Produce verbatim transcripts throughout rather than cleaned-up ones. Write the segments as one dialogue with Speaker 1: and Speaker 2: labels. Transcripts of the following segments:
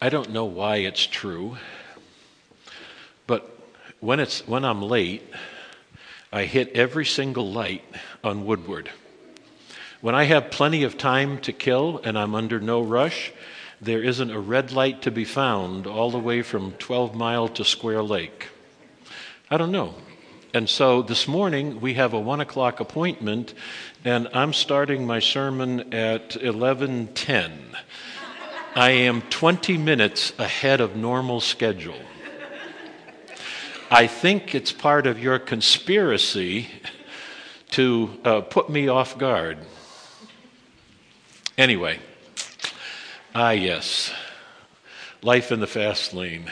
Speaker 1: I don't know why it's true, but when it's when I'm late, I hit every single light on Woodward. When I have plenty of time to kill and I'm under no rush, there isn't a red light to be found all the way from twelve Mile to Square Lake. I don't know. And so this morning we have a one o'clock appointment, and I'm starting my sermon at eleven ten. I am twenty minutes ahead of normal schedule. I think it's part of your conspiracy to uh, put me off guard. Anyway, ah yes, life in the fast lane.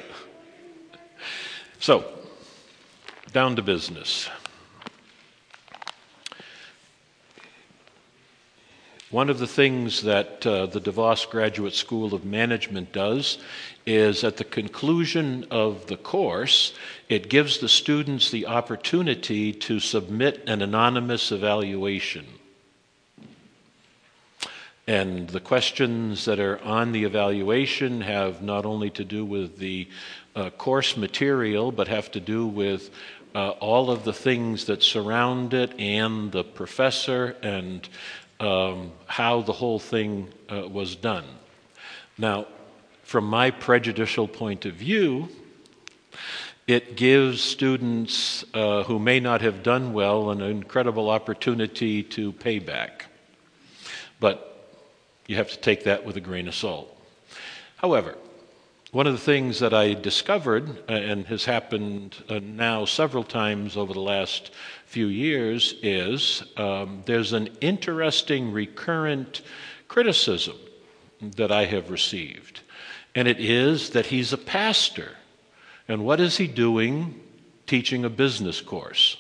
Speaker 1: So, down to business. One of the things that uh, the DeVos Graduate School of Management does is at the conclusion of the course, it gives the students the opportunity to submit an anonymous evaluation. And the questions that are on the evaluation have not only to do with the uh, course material, but have to do with uh, all of the things that surround it and the professor and um, how the whole thing uh, was done. Now, from my prejudicial point of view, it gives students uh, who may not have done well an incredible opportunity to pay back. But you have to take that with a grain of salt. However, one of the things that I discovered, uh, and has happened uh, now several times over the last few years, is um, there's an interesting recurrent criticism that I have received. And it is that he's a pastor. And what is he doing teaching a business course?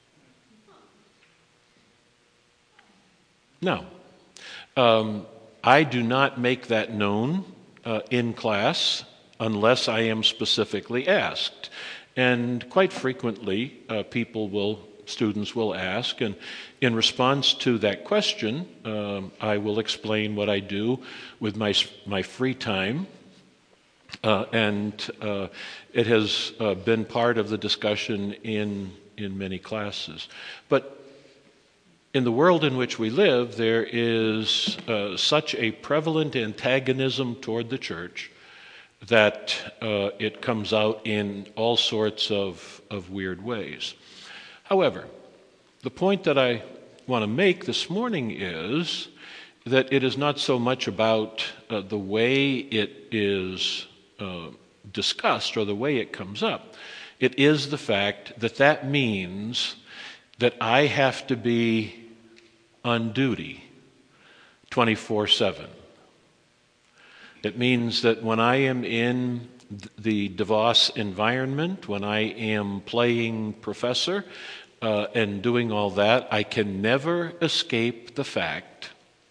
Speaker 1: No. Um, I do not make that known uh, in class unless I am specifically asked. And quite frequently, uh, people will, students will ask, and in response to that question, um, I will explain what I do with my, my free time. Uh, and uh, it has uh, been part of the discussion in, in many classes. But in the world in which we live, there is uh, such a prevalent antagonism toward the church that uh, it comes out in all sorts of, of weird ways. However, the point that I want to make this morning is that it is not so much about uh, the way it is uh, discussed or the way it comes up. It is the fact that that means that I have to be on duty twenty-four seven. It means that when I am in the DeVos environment, when I am playing professor uh, and doing all that, I can never escape the fact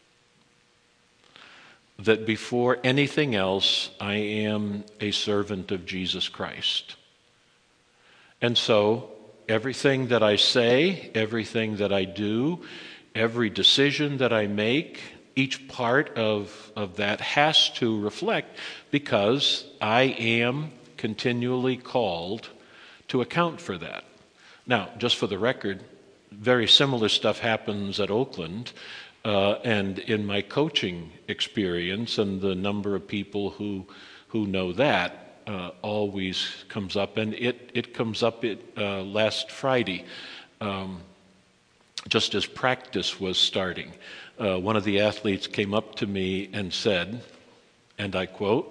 Speaker 1: that before anything else, I am a servant of Jesus Christ. And so everything that I say, everything that I do, every decision that I make, each part of, of that has to reflect, because I am continually called to account for that. Now, just for the record, very similar stuff happens at Oakland, uh, and in my coaching experience, and the number of people who who know that uh, always comes up, and it, it comes up it, uh, last Friday. Um, Just as practice was starting, uh, one of the athletes came up to me and said, and I quote,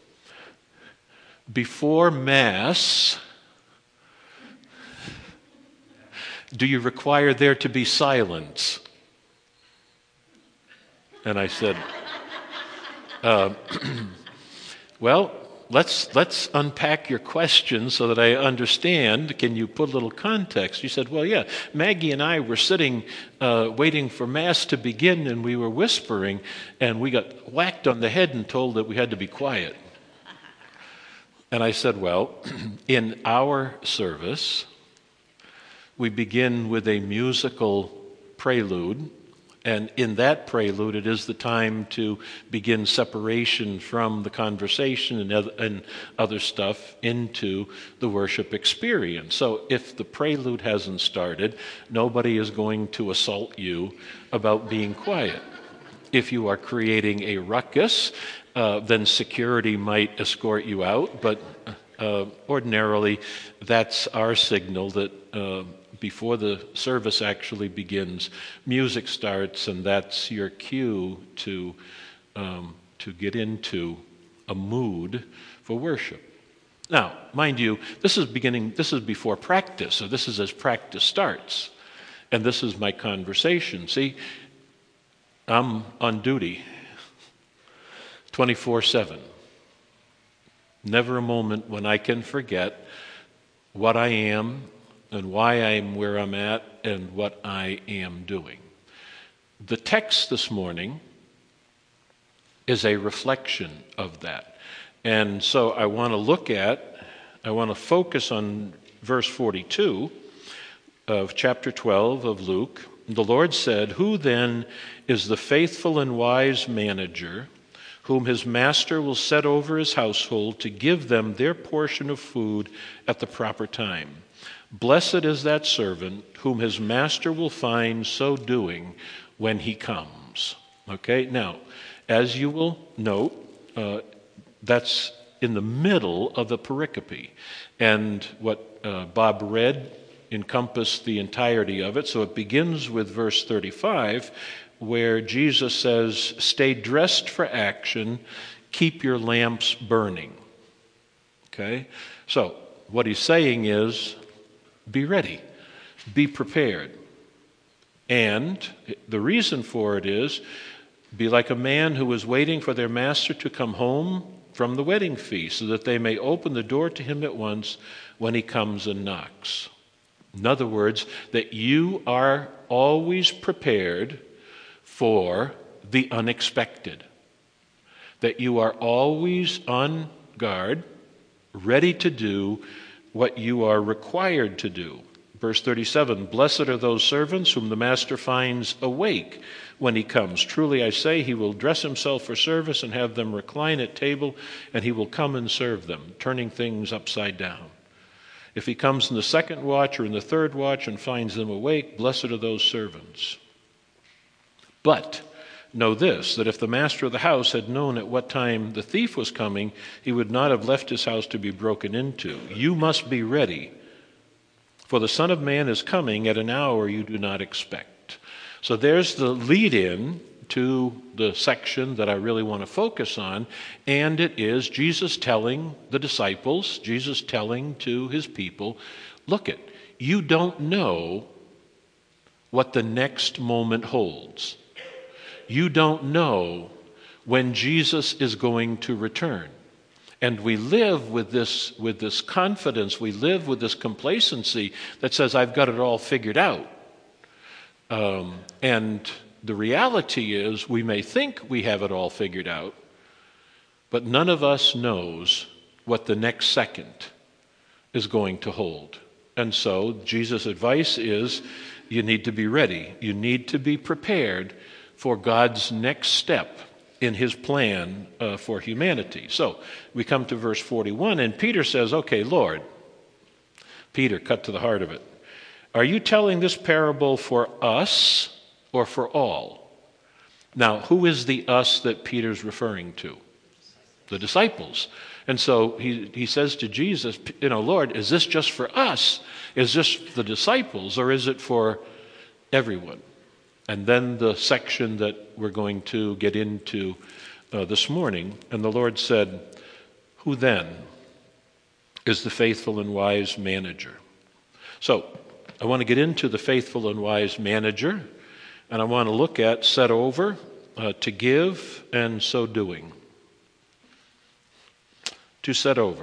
Speaker 1: "Before Mass, do you require there to be silence?" And I said, uh, well, Let's let's unpack your question so that I understand. Can you put a little context? You said, well, yeah, Maggie and I were sitting uh, waiting for Mass to begin, and we were whispering, and we got whacked on the head and told that we had to be quiet. And I said, well, in our service, we begin with a musical prelude And in that prelude, it is the time to begin separation from the conversation and other, and other stuff into the worship experience. So if the prelude hasn't started, nobody is going to assault you about being quiet. If you are creating a ruckus, uh, then security might escort you out, but uh, ordinarily that's our signal that uh, before the service actually begins, music starts, and that's your cue to um, to get into a mood for worship. Now, mind you, this is beginning. This is before practice, so this is as practice starts, and this is my conversation. See, I'm on duty, twenty-four seven. Never a moment when I can forget what I am and why I'm where I'm at and what I am doing. The text this morning is a reflection of that. And so I want to look at, I want to focus on verse forty-two of chapter twelve of Luke. The Lord said, "Who then is the faithful and wise manager, whom his master will set over his household to give them their portion of food at the proper time? Blessed is that servant whom his master will find so doing when he comes." Okay, now, as you will note, uh, that's in the middle of the pericope. And what uh, Bob read encompassed the entirety of it. So it begins with verse thirty-five, where Jesus says, "Stay dressed for action, keep your lamps burning." Okay, so what he's saying is, be ready, be prepared. And the reason for it is, be like a man who is waiting for their master to come home from the wedding feast, so that they may open the door to him at once when he comes and knocks. In other words, that you are always prepared for the unexpected. That you are always on guard, ready to do what you are required to do. Verse thirty-seven, "Blessed are those servants whom the master finds awake when he comes. Truly I say, he will dress himself for service and have them recline at table, and he will come and serve them," turning things upside down. If he comes in the second watch or in the third watch and finds them awake, blessed are those servants. But know this, that if the master of the house had known at what time the thief was coming, he would not have left his house to be broken into. You must be ready, for the Son of Man is coming at an hour you do not expect. So there's the lead-in to the section that I really want to focus on, and it is Jesus telling the disciples, Jesus telling to his people, look it, you don't know what the next moment holds. You don't know when Jesus is going to return. And we live with this, with this confidence, we live with this complacency that says, I've got it all figured out. Um, and the reality is, we may think we have it all figured out, but none of us knows what the next second is going to hold. And so Jesus' advice is, you need to be ready. You need to be prepared for God's next step in his plan uh, for humanity. So we come to verse forty-one, and Peter says, okay, Lord, Peter, cut to the heart of it, are you telling this parable for us or for all? Now, who is the us that Peter's referring to? The disciples. And so he, he says to Jesus, you know, Lord, is this just for us? Is this the disciples, or is it for everyone? And then the section that we're going to get into uh, this morning, and the Lord said, who then is the faithful and wise manager? So I want to get into the faithful and wise manager, and I want to look at set over, uh, to give, and so doing. To set over.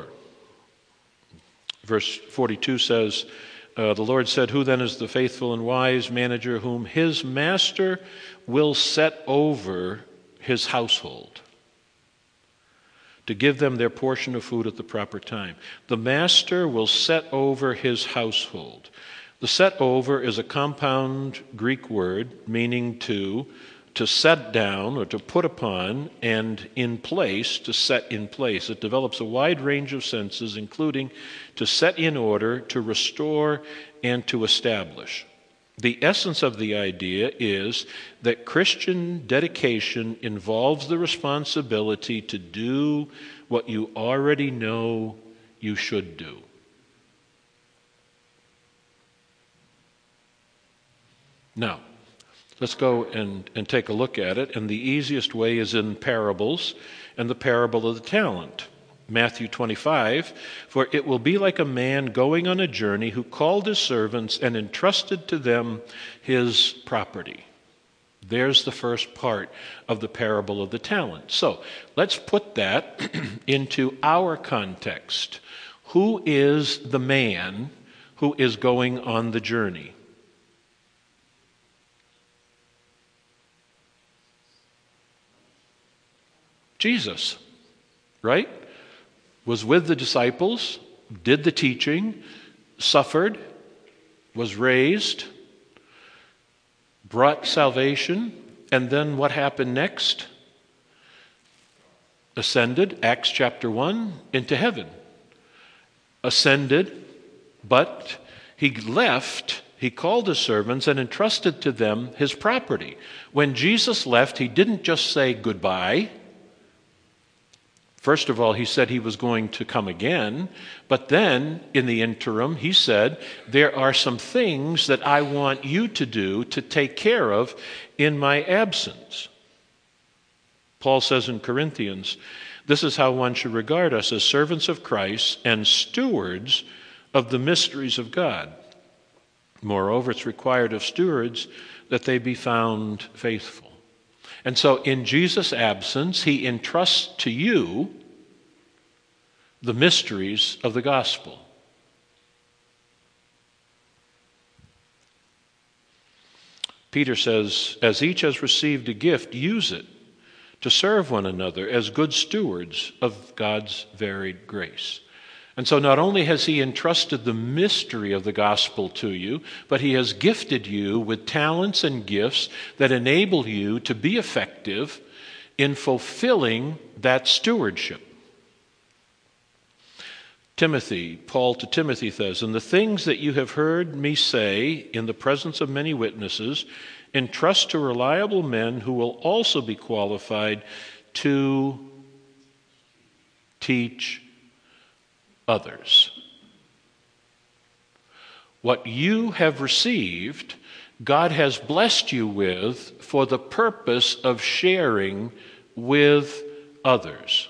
Speaker 1: Verse forty-two says, uh, the Lord said, who then is the faithful and wise manager whom his master will set over his household to give them their portion of food at the proper time? The master will set over his household. The The set over is a compound Greek word meaning to, to set down or to put upon, and in place, to set in place. It develops a wide range of senses, including to set in order, to restore, and to establish. The essence of the idea is that Christian dedication involves the responsibility to do what you already know you should do. Now, let's go and, and take a look at it, and the easiest way is in parables and the parable of the talent. Matthew twenty-five, for it will be like a man going on a journey who called his servants and entrusted to them his property. There's the first part of the parable of the talent. So let's put that into our context. Who is the man who is going on the journey? Jesus, right? Was with the disciples, did the teaching, suffered, was raised, brought salvation, and then what happened next? Ascended, Acts chapter one, into heaven. Ascended, but he left, he called his servants and entrusted to them his property. When Jesus left, he didn't just say goodbye. First of all, he said he was going to come again, but then, in the interim, he said, there are some things that I want you to do to take care of in my absence. Paul says in Corinthians, this is how one should regard us as servants of Christ and stewards of the mysteries of God. Moreover, it's required of stewards that they be found faithful. And so in Jesus' absence, he entrusts to you the mysteries of the gospel. Peter says, as each has received a gift, use it to serve one another as good stewards of God's varied grace. And so not only has he entrusted the mystery of the gospel to you, but he has gifted you with talents and gifts that enable you to be effective in fulfilling that stewardship. Timothy, Paul to Timothy says, and the things that you have heard me say in the presence of many witnesses, entrust to reliable men who will also be qualified to teach others. What you have received, God has blessed you with for the purpose of sharing with others.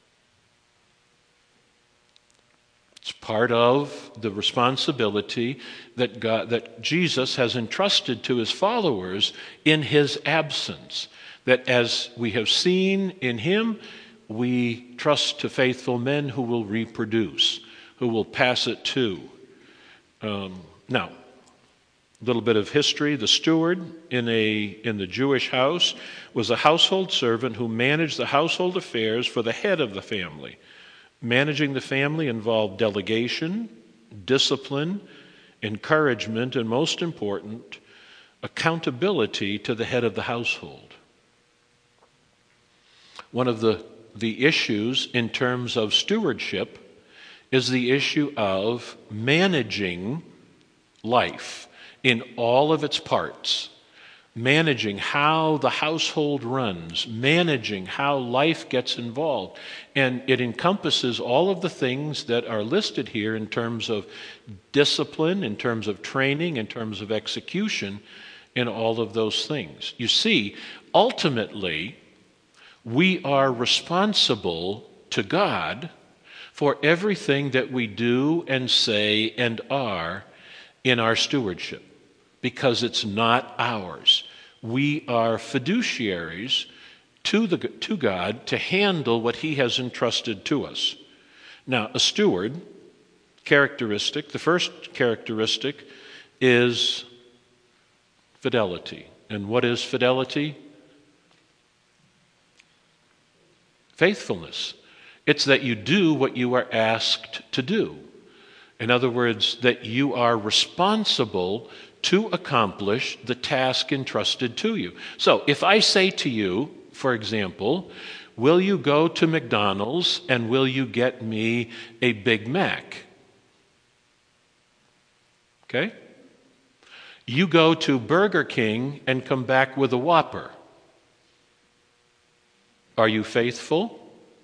Speaker 1: It's part of the responsibility that God, that Jesus has entrusted to his followers in his absence. That as we have seen in him, we trust to faithful men who will reproduce, who will pass it to. Um, now, a little bit of history. The steward in a in the Jewish house was a household servant who managed the household affairs for the head of the family. Managing the family involved delegation, discipline, encouragement, and most important, accountability to the head of the household. One of the, the issues in terms of stewardship is the issue of managing life in all of its parts. Managing how the household runs, managing how life gets involved. And it encompasses all of the things that are listed here in terms of discipline, in terms of training, in terms of execution, in all of those things. You see, ultimately, we are responsible to God for everything that we do and say and are in our stewardship, because it's not ours. We are fiduciaries to the to God to handle what he has entrusted to us. Now, a steward, characteristic, the first characteristic is fidelity. And what is fidelity? Faithfulness. It's that you do what you are asked to do. In other words, that you are responsible to accomplish the task entrusted to you. So if I say to you, for example, will you go to McDonald's and will you get me a Big Mac? Okay? You go to Burger King and come back with a Whopper. Are you faithful?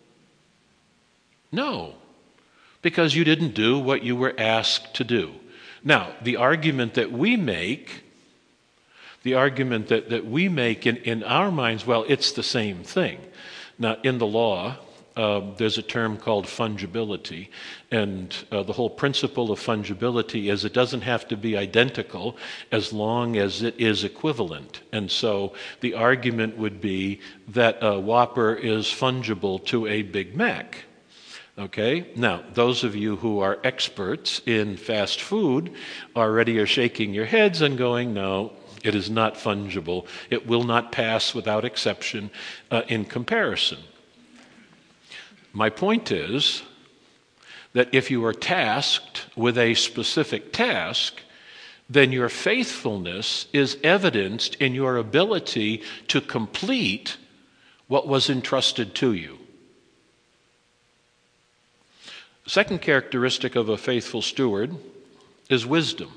Speaker 1: No, because you didn't do what you were asked to do. Now, the argument that we make, the argument that, that we make in, in our minds, well, it's the same thing. Now, in the law, uh, there's a term called fungibility, and uh, the whole principle of fungibility is it doesn't have to be identical as long as it is equivalent. And so the argument would be that a Whopper is fungible to a Big Mac. Okay, now those of you who are experts in fast food already are shaking your heads and going, no, it is not fungible. It will not pass without exception uh, in comparison. My point is that if you are tasked with a specific task, then your faithfulness is evidenced in your ability to complete what was entrusted to you. The second characteristic of a faithful steward is wisdom.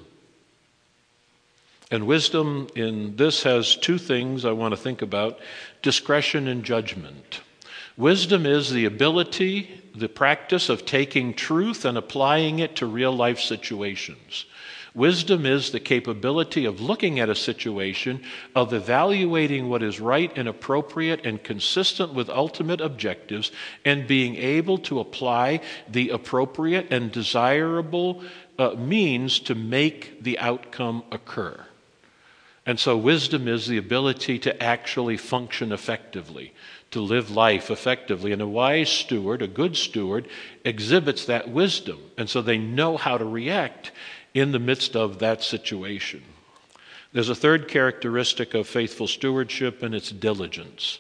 Speaker 1: And wisdom in this has two things I want to think about: discretion and judgment. Wisdom is the ability, the practice of taking truth and applying it to real life situations. Wisdom is the capability of looking at a situation, of evaluating what is right and appropriate and consistent with ultimate objectives, and being able to apply the appropriate and desirable uh, means to make the outcome occur. And so wisdom is the ability to actually function effectively, to live life effectively. And a wise steward, a good steward, exhibits that wisdom. And so they know how to react in the midst of that situation. There's a third characteristic of faithful stewardship, and it's diligence.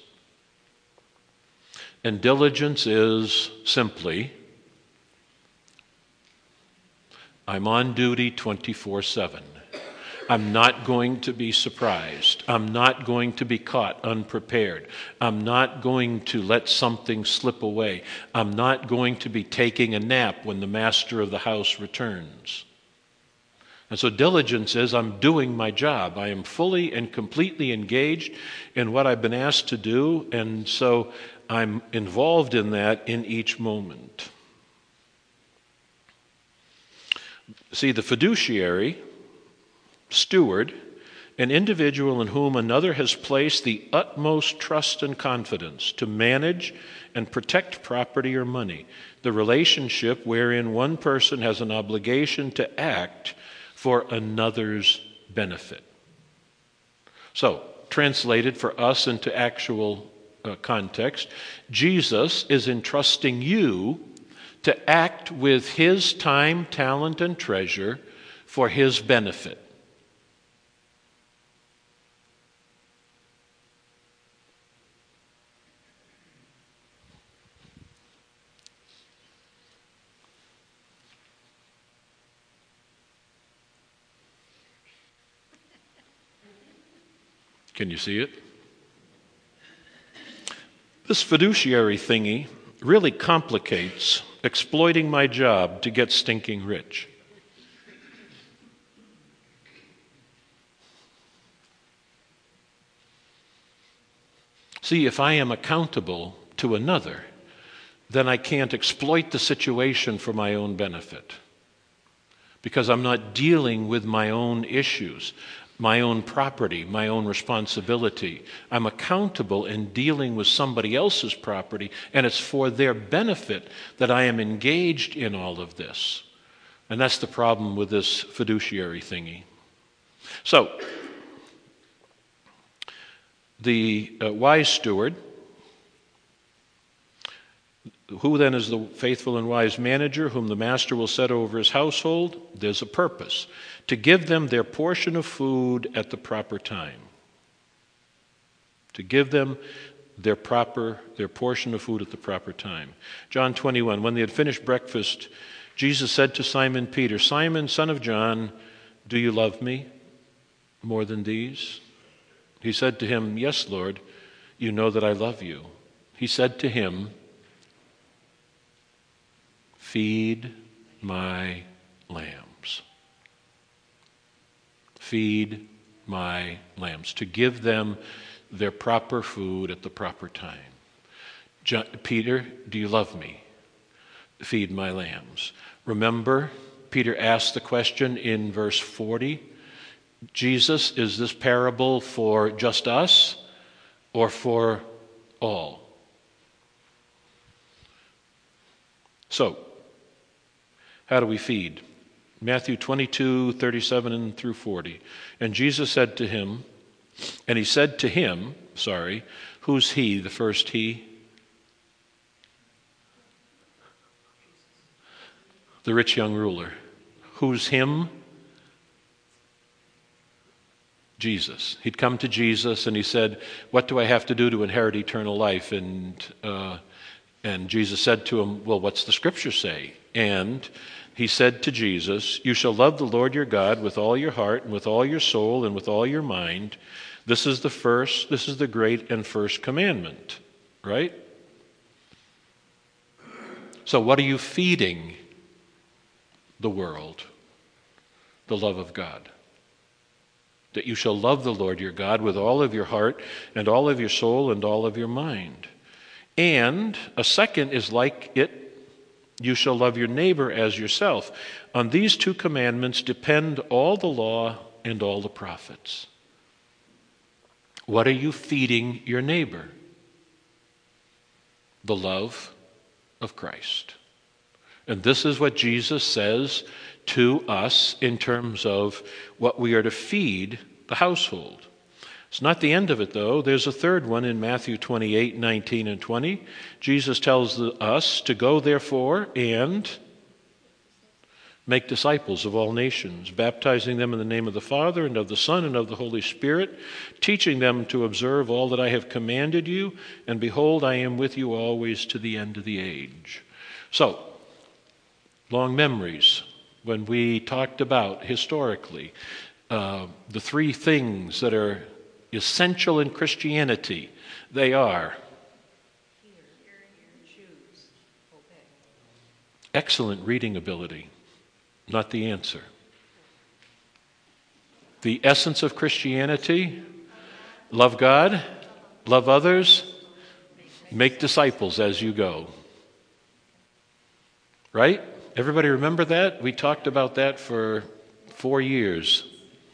Speaker 1: And diligence is simply, I'm on duty twenty-four seven. I'm not going to be surprised. I'm not going to be caught unprepared. I'm not going to let something slip away. I'm not going to be taking a nap when the master of the house returns. And so diligence is I'm doing my job. I am fully and completely engaged in what I've been asked to do, and so I'm involved in that in each moment. See, the fiduciary, steward, an individual in whom another has placed the utmost trust and confidence to manage and protect property or money, the relationship wherein one person has an obligation to act for another's benefit. So, translated for us into actual uh, context, Jesus is entrusting you to act with his time, talent, and treasure for his benefit. Can you see it? This fiduciary thingy really complicates exploiting my job to get stinking rich. See, if I am accountable to another, then I can't exploit the situation for my own benefit, because I'm not dealing with my own issues, my own property, my own responsibility. I'm accountable in dealing with somebody else's property, and it's for their benefit that I am engaged in all of this. And that's the problem with this fiduciary thingy. So, the uh, wise steward, who then is the faithful and wise manager whom the master will set over his household? There's a purpose: to give them their portion of food at the proper time. To give them their proper, their portion of food at the proper time. John twenty-one, when they had finished breakfast, Jesus said to Simon Peter, "Simon, son of John, do you love me more than these?" He said to him, "Yes, Lord, you know that I love you." He said to him, "Feed my lambs." Feed my lambs, to give them their proper food at the proper time. John, Peter, do you love me? Feed my lambs. Remember, Peter asked the question in verse forty, Jesus, is this parable for just us or for all? So, how do we feed? Matthew twenty-two, thirty-seven through forty. And Jesus said to him, and he said to him, sorry, who's he, the first he? The rich young ruler. Who's him? Jesus. He'd come to Jesus and he said, what do I have to do to inherit eternal life? And uh, and Jesus said to him, well, what's the scripture say? And he said to Jesus, you shall love the Lord your God with all your heart and with all your soul and with all your mind. This is the first, this is the great and first commandment, right? So what are you feeding the world? The love of God. That you shall love the Lord your God with all of your heart and all of your soul and all of your mind. And a second is like it, you shall love your neighbor as yourself. On these two commandments depend all the law and all the prophets. What are you feeding your neighbor? The love of Christ. And this is what Jesus says to us in terms of what we are to feed the household. It's not the end of it, though. There's a third one in Matthew twenty-eight, nineteen, and twenty. Jesus tells us to go, therefore, and make disciples of all nations, baptizing them in the name of the Father and of the Son and of the Holy Spirit, teaching them to observe all that I have commanded you, and behold, I am with you always to the end of the age. So, long memories when we talked about historically uh, the three things that are essential in Christianity. They are excellent reading ability, not the answer. The essence of Christianity, love God, love others, make disciples as you go. Right? Everybody remember that? We talked about that for four years.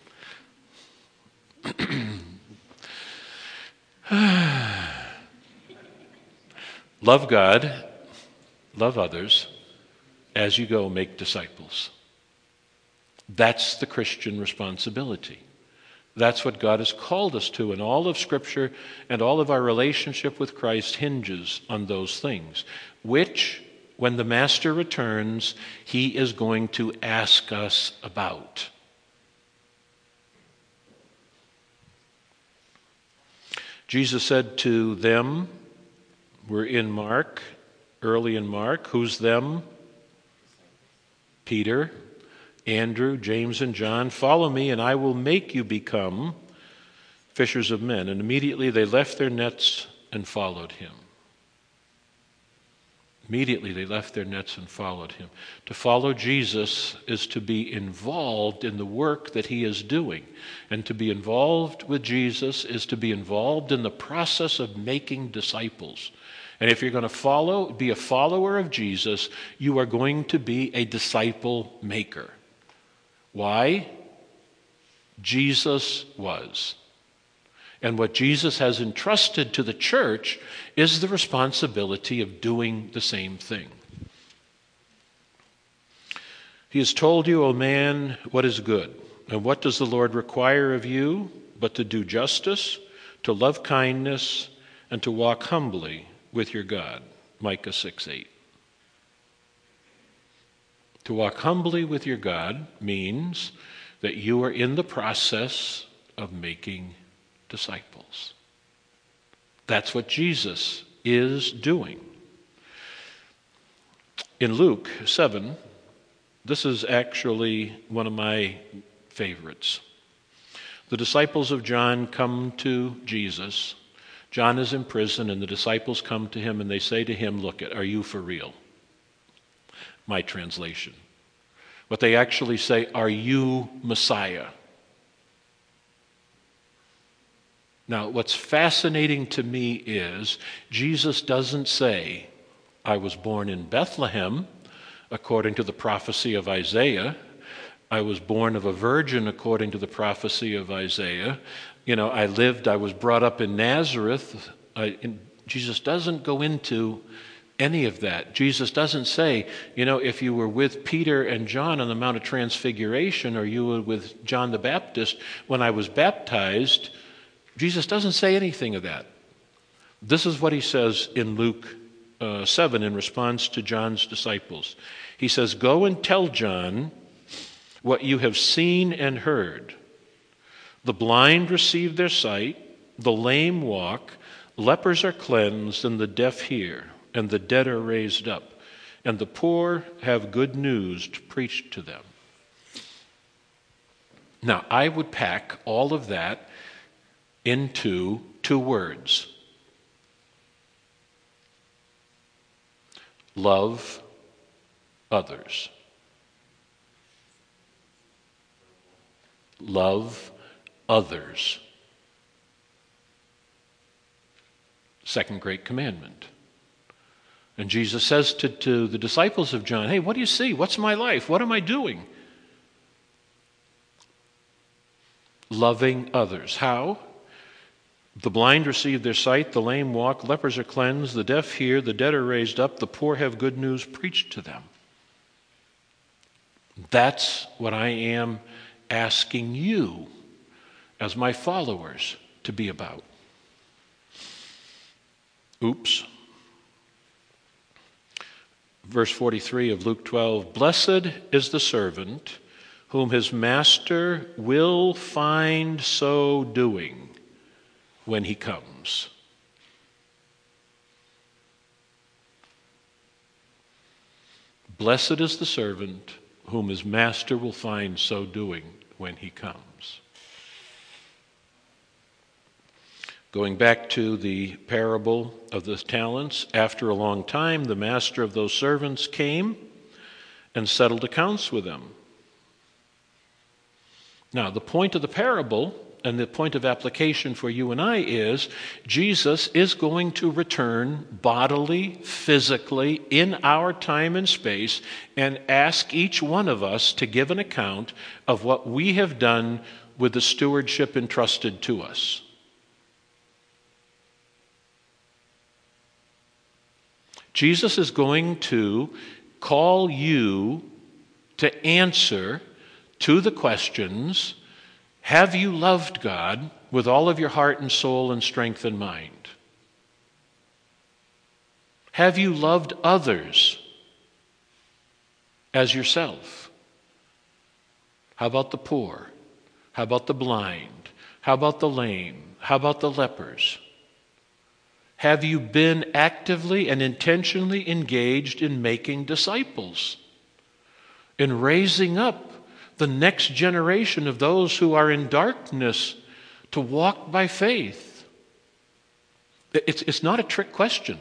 Speaker 1: Love God, love others, as you go make disciples. That's the Christian responsibility. That's what God has called us to, and all of Scripture and all of our relationship with Christ hinges on those things, which, when the Master returns, he is going to ask us about. Jesus said to them, we're in Mark, early in Mark, who's them? Peter, Andrew, James, and John, follow me and I will make you become fishers of men. And immediately they left their nets and followed him. Immediately they left their nets and followed him. To follow Jesus is to be involved in the work that he is doing. And to be involved with Jesus is to be involved in the process of making disciples. And if you're going to follow, be a follower of Jesus, you are going to be a disciple maker. Why? Jesus was. And what Jesus has entrusted to the church is the responsibility of doing the same thing. He has told you, O man, what is good. And what does the Lord require of you but to do justice, to love kindness, and to walk humbly with your God? Micah six eight. To walk humbly with your God means that you are in the process of making disciples. That's what Jesus is doing. In Luke seven, This is actually one of my favorites. The disciples of John come to Jesus. John is in prison, and the disciples come to him, and they say to him, "Look, are you for real?" My translation. What they actually say, "Are you Messiah?" Now, what's fascinating to me is Jesus doesn't say, "I was born in Bethlehem, according to the prophecy of Isaiah. I was born of a virgin, according to the prophecy of Isaiah. You know, I lived, I was brought up in Nazareth." I, in, Jesus doesn't go into any of that. Jesus doesn't say, you know, if you were with Peter and John on the Mount of Transfiguration, or you were with John the Baptist when I was baptized. Jesus doesn't say anything of that. This is what he says in Luke uh, seven in response to John's disciples. He says, "Go and tell John what you have seen and heard. The blind receive their sight, the lame walk, lepers are cleansed, and the deaf hear, and the dead are raised up, and the poor have good news to preach to them." Now, I would pack all of that into two words. Love others. Love others. Second great commandment. And Jesus says to, to the disciples of John, "Hey, what do you see? What's my life? What am I doing?" Loving others. How? The blind receive their sight, the lame walk, lepers are cleansed, the deaf hear, the dead are raised up, the poor have good news preached to them. That's what I am asking you as my followers to be about. Oops. Verse forty-three of Luke twelve, "Blessed is the servant whom his master will find so doing when he comes." Blessed is the servant whom his master will find so doing when he comes. Going back to the parable of the talents, after a long time, the master of those servants came and settled accounts with them. Now, the point of the parable and the point of application for you and I is Jesus is going to return bodily, physically, in our time and space, and ask each one of us to give an account of what we have done with the stewardship entrusted to us. Jesus is going to call you to answer to the questions: have you loved God with all of your heart and soul and strength and mind? Have you loved others as yourself? How about the poor? How about the blind? How about the lame? How about the lepers? Have you been actively and intentionally engaged in making disciples, in raising up the next generation of those who are in darkness to walk by faith? It's, it's not a trick question.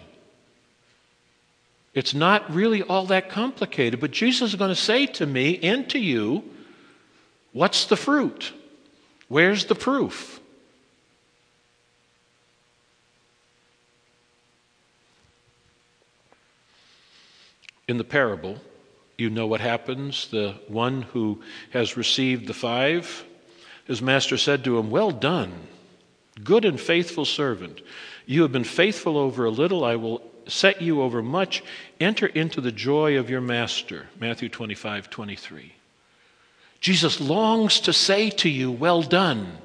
Speaker 1: It's not really all that complicated, but Jesus is going to say to me and to you, what's the fruit? Where's the proof? In the parable, you know what happens. The one who has received the five, his master said to him, "Well done, good and faithful servant. You have been faithful over a little. I will set you over much. Enter into the joy of your master." Matthew twenty-five twenty-three. Jesus longs to say to you, well done.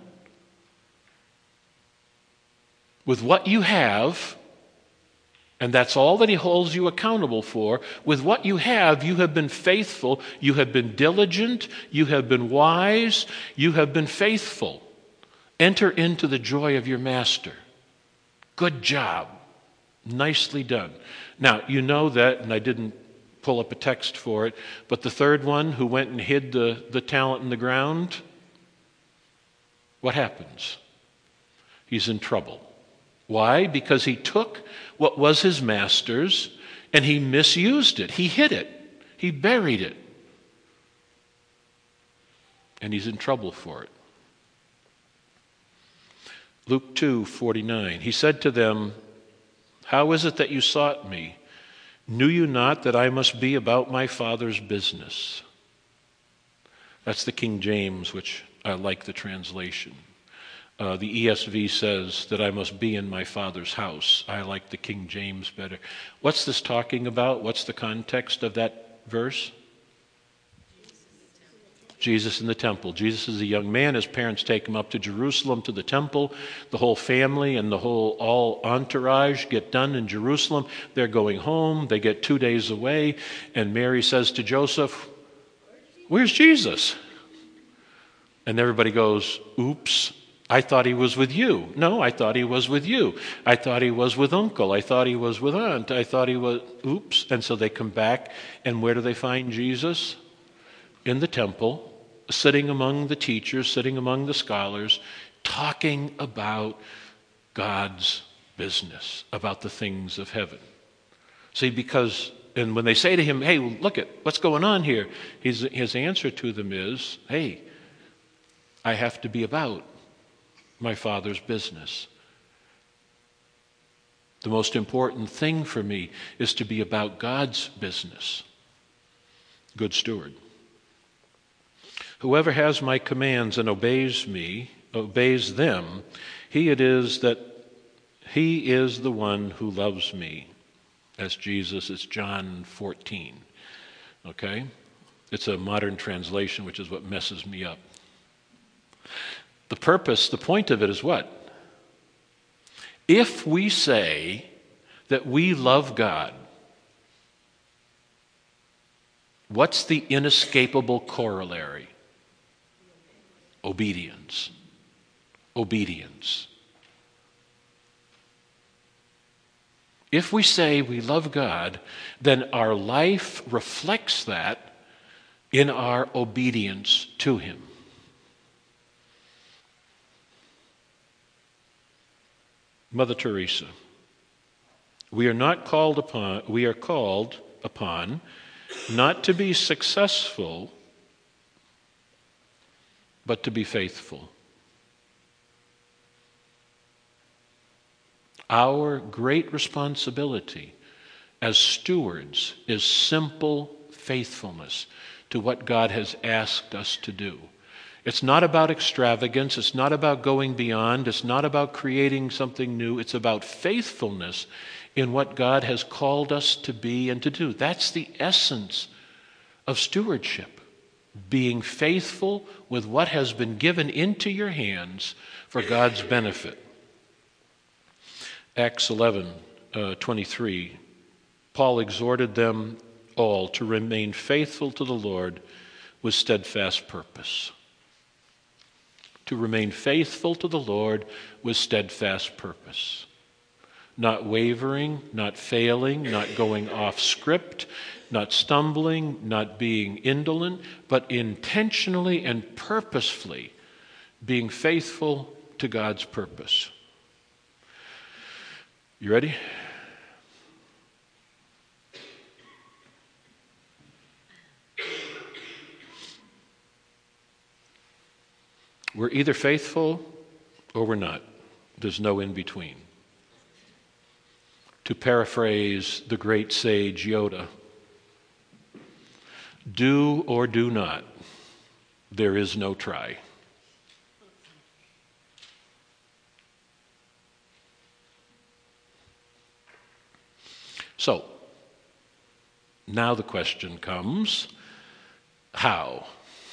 Speaker 1: With what you have, and that's all that he holds you accountable for. With what you have, you have been faithful, you have been diligent, you have been wise, you have been faithful. Enter into the joy of your master. Good job. Nicely done. Now, you know that, and I didn't pull up a text for it. But the third one who went and hid the, the talent in the ground, what happens? He's in trouble. Why? Because he took what was his master's and he misused it. He hid it. He buried it. And he's in trouble for it. Luke two forty-nine. He said to them, "How is it that you sought me? Knew you not that I must be about my Father's business?" That's the King James, which I like the translation. Uh, the E S V says that I must be in my Father's house. I like the King James better. What's this talking about? What's the context of that verse? Jesus in the temple. Jesus is a young man. His parents take him up to Jerusalem to the temple. The whole family and the whole all entourage get done in Jerusalem. They're going home. They get two days away. And Mary says to Joseph, "Where's Jesus?" And everybody goes, "Oops, I thought he was with you." "No, I thought he was with you. I thought he was with uncle. I thought he was with aunt. I thought he was..." Oops. And so they come back. And where do they find Jesus? In the temple, sitting among the teachers, sitting among the scholars, talking about God's business, about the things of heaven. See, because, and when they say to him, "Hey, look at what's going on here," his, his answer to them is, "Hey, I have to be about my Father's business. The most important thing for me is to be about God's business." Good steward. "Whoever has my commands and obeys me, obeys them, he it is that he is the one who loves me." That's Jesus. It's John fourteen. Okay? It's a modern translation, which is what messes me up. The purpose, the point of it is what? If we say that we love God, what's the inescapable corollary? Obedience. Obedience. If we say we love God, then our life reflects that in our obedience to Him. Mother Teresa, we are not called upon, we are called upon not to be successful, but to be faithful. Our great responsibility as stewards is simple faithfulness to what God has asked us to do. It's not about extravagance. It's not about going beyond. It's not about creating something new. It's about faithfulness in what God has called us to be and to do. That's the essence of stewardship. Being faithful with what has been given into your hands for God's benefit. Acts eleven, uh, twenty-three, Paul exhorted them all to remain faithful to the Lord with steadfast purpose. To remain faithful to the Lord with steadfast purpose. Not wavering, not failing, not going off script, not stumbling, not being indolent, but intentionally and purposefully being faithful to God's purpose. You ready? We're either faithful or we're not. There's no in between. To paraphrase the great sage Yoda, do or do not. There is no try. So, now the question comes, how?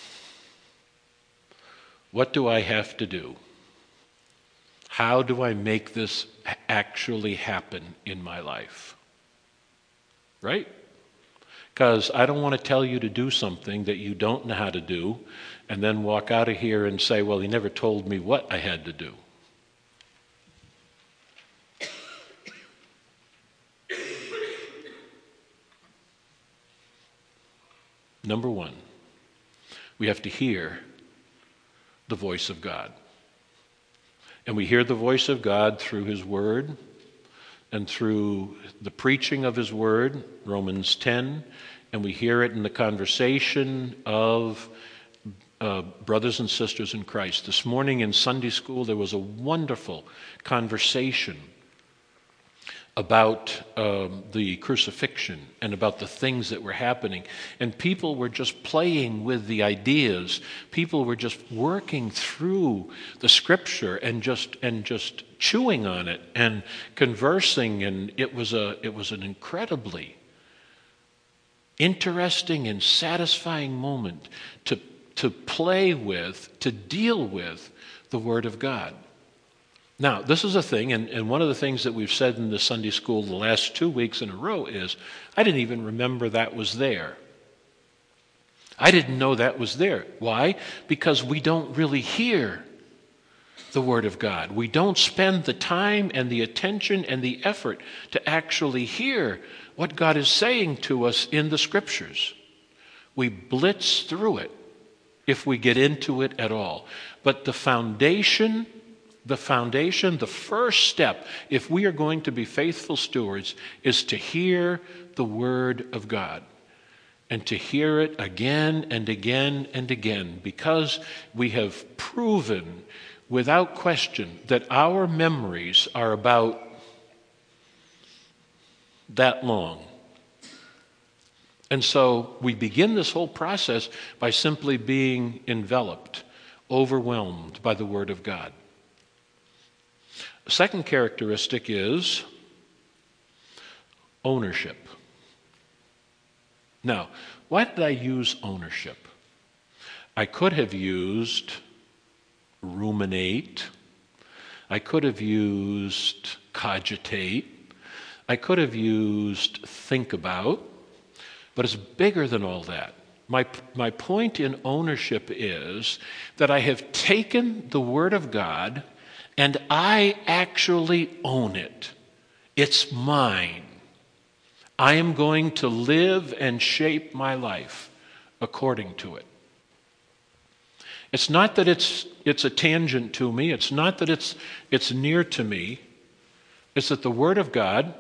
Speaker 1: What do I have to do? How do I make this actually happen in my life? Right? Because I don't want to tell you to do something that you don't know how to do and then walk out of here and say, well, he never told me what I had to do. Number one, we have to hear the voice of God. And we hear the voice of God through His Word and through the preaching of His Word, Romans ten, and we hear it in the conversation of uh, brothers and sisters in Christ. This morning in Sunday school, there was a wonderful conversation about um, the crucifixion and about the things that were happening. And people were just playing with the ideas. People were just working through the Scripture and just and just chewing on it and conversing. And it was a it was an incredibly interesting and satisfying moment to to play with, to deal with the Word of God. Now, this is a thing, and, and one of the things that we've said in the Sunday school the last two weeks in a row is, I didn't even remember that was there. I didn't know that was there. Why? Because we don't really hear the Word of God. We don't spend the time and the attention and the effort to actually hear what God is saying to us in the Scriptures. We blitz through it if we get into it at all. But the foundation The foundation, the first step, if we are going to be faithful stewards, is to hear the Word of God and to hear it again and again and again, because we have proven without question that our memories are about that long. And so we begin this whole process by simply being enveloped, overwhelmed by the Word of God. The second characteristic is ownership. Now, why did I use ownership? I could have used ruminate. I could have used cogitate. I could have used think about. But it's bigger than all that. My, my point in ownership is that I have taken the Word of God and I actually own it. It's mine. I am going to live and shape my life according to it. It's not that it's it's a tangent to me. It's not that it's it's near to me. It's that the Word of God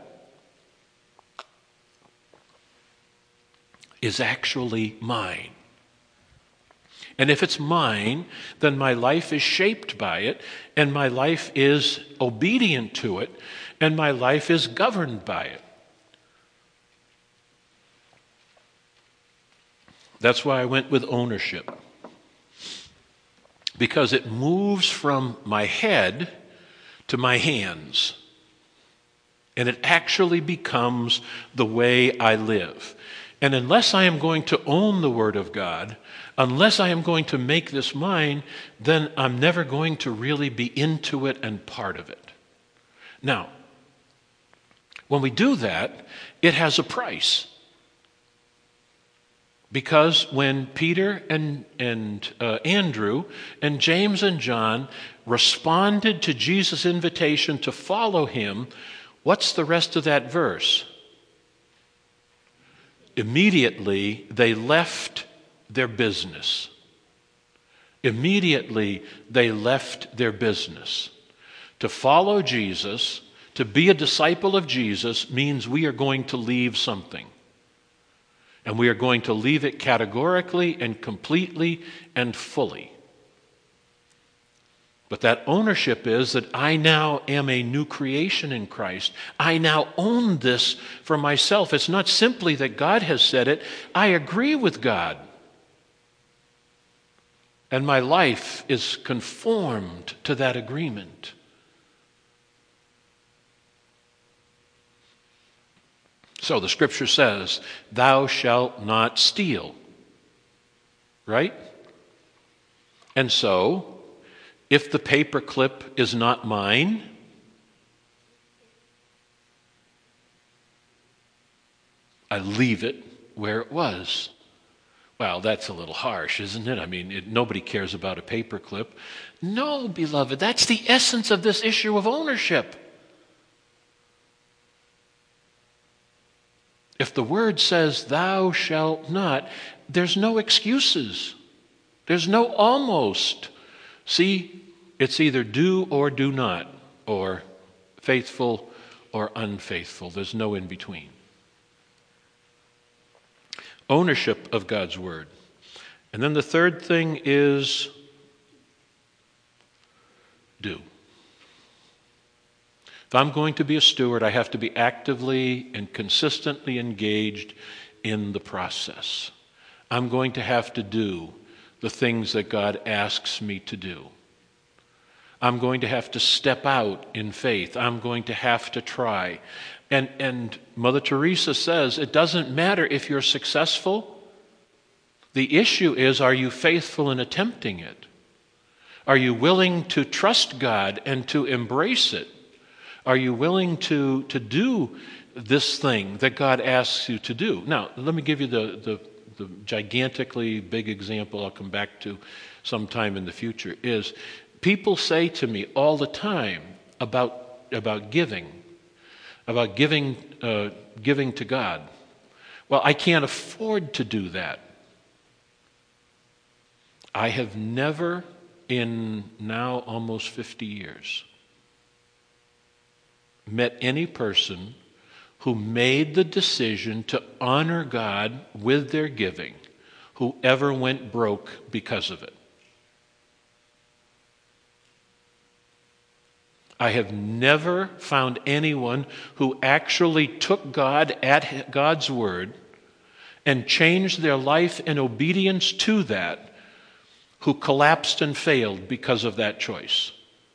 Speaker 1: is actually mine. And if it's mine, then my life is shaped by it, and my life is obedient to it, and my life is governed by it. That's why I went with ownership. Because it moves from my head to my hands. And it actually becomes the way I live. And unless I am going to own the Word of God, unless I am going to make this mine, then I'm never going to really be into it and part of it. Now, when we do that, it has a price. Because when Peter and, and uh, Andrew and James and John responded to Jesus' invitation to follow him, what's the rest of that verse? Immediately, they left their business. Immediately, they left their business. To follow Jesus, to be a disciple of Jesus, means we are going to leave something. And we are going to leave it categorically and completely and fully. But that ownership is that I now am a new creation in Christ. I now own this for myself. It's not simply that God has said it. I agree with God. And my life is conformed to that agreement. So the Scripture says, thou shalt not steal. Right? And so, if the paperclip is not mine, I leave it where it was. Well, that's a little harsh, isn't it? I mean, it, nobody cares about a paperclip. No, beloved, that's the essence of this issue of ownership. If the Word says, thou shalt not, there's no excuses. There's no almost. See, it's either do or do not, or faithful or unfaithful. There's no in between. Ownership of God's word. And then the third thing is do. If I'm going to be a steward, I have to be actively and consistently engaged in the process. I'm going to have to do the things that God asks me to do. I'm going to have to step out in faith. I'm going to have to try. And, and Mother Teresa says it doesn't matter if you're successful. The issue is, are you faithful in attempting it? Are you willing to trust God and to embrace it? Are you willing to, to do this thing that God asks you to do? Now, let me give you the, the, the gigantically big example I'll come back to sometime in the future. Is people say to me all the time about, about giving, about giving, uh, giving to God. Well, I can't afford to do that. I have never, in now almost fifty years, met any person who made the decision to honor God with their giving who ever went broke because of it. I have never found anyone who actually took God at God's word and changed their life in obedience to that, who collapsed and failed because of that choice.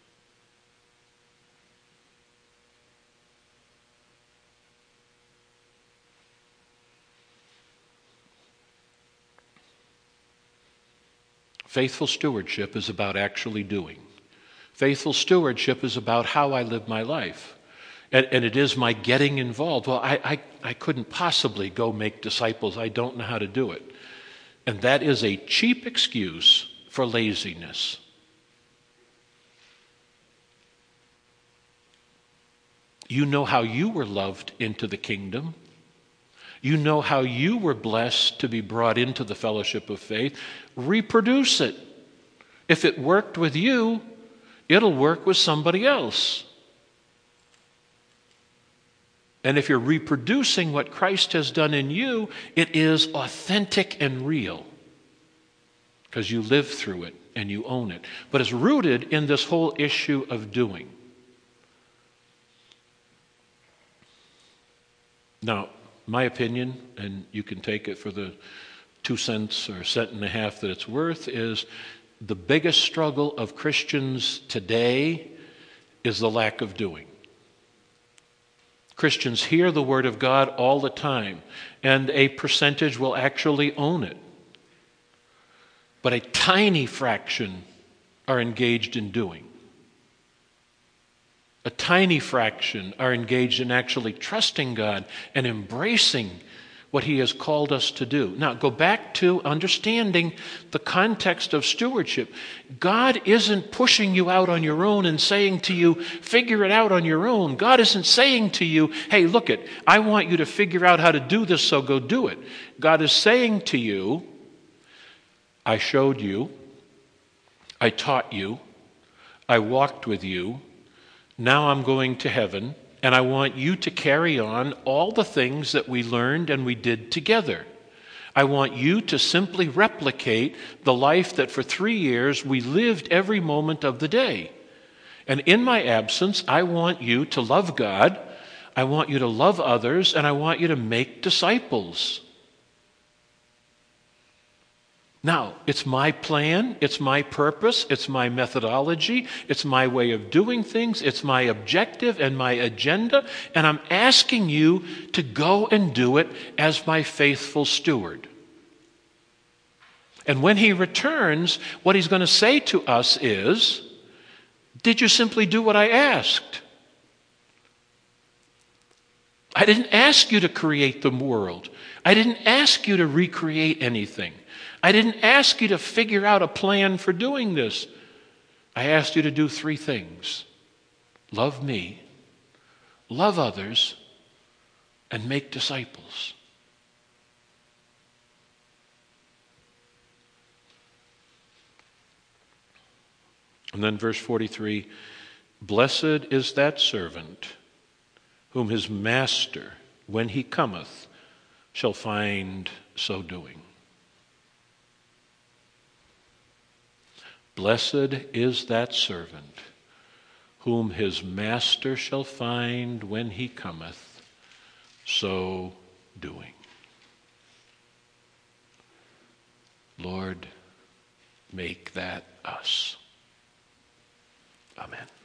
Speaker 1: Faithful stewardship is about actually doing. Faithful stewardship is about how I live my life. And, and it is my getting involved. Well, I, I, I couldn't possibly go make disciples. I don't know how to do it. And that is a cheap excuse for laziness. You know how you were loved into the kingdom. You know how you were blessed to be brought into the fellowship of faith. Reproduce it. If it worked with you, it'll work with somebody else. And if you're reproducing what Christ has done in you, it is authentic and real, because you live through it and you own it. But it's rooted in this whole issue of doing. Now, my opinion, and you can take it for the two cents or cent and a half that it's worth, is the biggest struggle of Christians today is the lack of doing. Christians hear the word of God all the time, and a percentage will actually own it. But a tiny fraction are engaged in doing. A tiny fraction are engaged in actually trusting God and embracing what He has called us to do. Now, go back to understanding the context of stewardship. God isn't pushing you out on your own and saying to you, figure it out on your own. God isn't saying to you, hey, look it, I want you to figure out how to do this, so go do it. God is saying to you, I showed you, I taught you, I walked with you. Now I'm going to heaven, and I want you to carry on all the things that we learned and we did together. I want you to simply replicate the life that for three years we lived every moment of the day. And in my absence, I want you to love God, I want you to love others, and I want you to make disciples. Now, it's my plan, it's my purpose, it's my methodology, it's my way of doing things, it's my objective and my agenda, and I'm asking you to go and do it as my faithful steward. And when He returns, what He's going to say to us is, did you simply do what I asked? I didn't ask you to create the world. I didn't ask you to recreate anything. I didn't ask you to figure out a plan for doing this. I asked you to do three things. Love me, love others, and make disciples. And then verse forty-three, blessed is that servant whom his master, when he cometh, shall find so doing. Blessed is that servant whom his master shall find when he cometh, so doing. Lord, make that us. Amen.